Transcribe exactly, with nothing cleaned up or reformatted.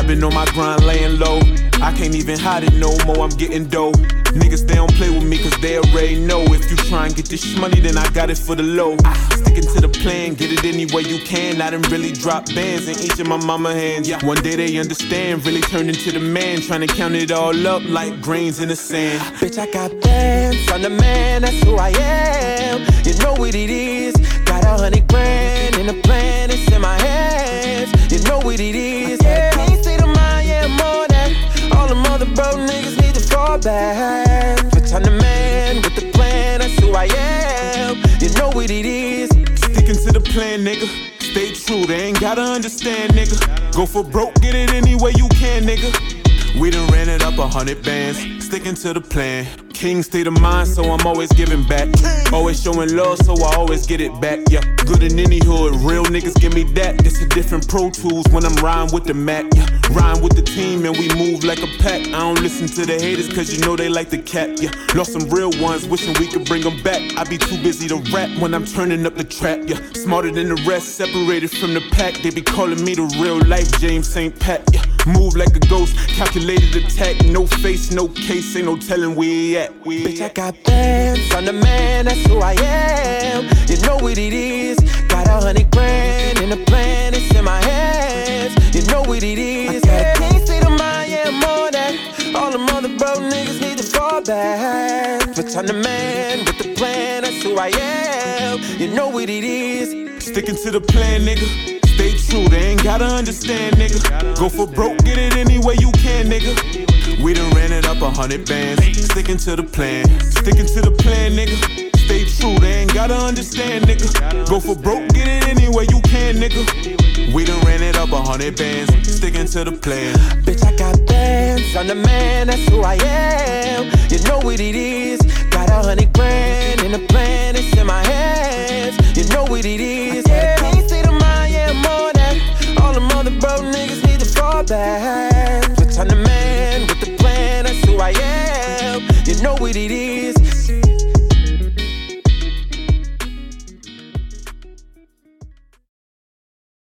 I've been on my grind laying low. I can't even hide it no more, I'm getting dough. Niggas, they don't play with me cause they already know. If you try and get this money, then I got it for the low. Sticking to the plan, get it any way you can. I done really drop bands in each of my mama hands. Yeah. One day they understand, really turn into the man. Trying to count it all up like grains in the sand. Bitch, I got bands, I'm the man, that's who I am. You know what it is. Got a hundred grand in the plan, it's in my hands. You know what it is. I can't say to my yeah more than all them other broke niggas need to fall back. But I'm the man with the plan, that's who I am. You know what it is. Sticking to the plan, nigga. Stay true, they ain't gotta understand, nigga. Go for broke, get it any way you can, nigga. We done ran it up a hundred bands. Sticking to the plan. King state of mind, so I'm always giving back. Always showing love, so I always get it back. Yeah, good in any hood, real niggas give me that. It's a different Pro Tools when I'm riding with the Mac. Yeah, riding with the team and we move like a pack. I don't listen to the haters cause you know they like the cat. Yeah, lost some real ones, wishing we could bring them back. I be too busy to rap when I'm turning up the trap. Yeah, smarter than the rest, separated from the pack. They be calling me the real life James Saint Pat. Yeah, move like a ghost, calculated attack. No face, no case, ain't no telling where he at. We Bitch, I got bands, I'm the man, that's who I am. You know what it is. Got a hundred grand in the plan, it's in my hands. You know what it is. I can't say to my yeah more than all them other broke niggas need to fall back. But I'm the man with the plan, that's who I am. You know what it is. Sticking to the plan, nigga. Stay true, they ain't gotta understand, nigga. Go for broke, get it any way you can, nigga. We done ran it up a hundred bands. Sticking to the plan, sticking to the plan, nigga. Stay true, they ain't gotta understand, nigga. Go for broke, get it any way you can, nigga. We done ran it up a hundred bands. Sticking to the plan. Bitch, I got bands, I'm the man, that's who I am. You know what it is. Got a hundred grand in the plan, it's in my hands. You know what it is.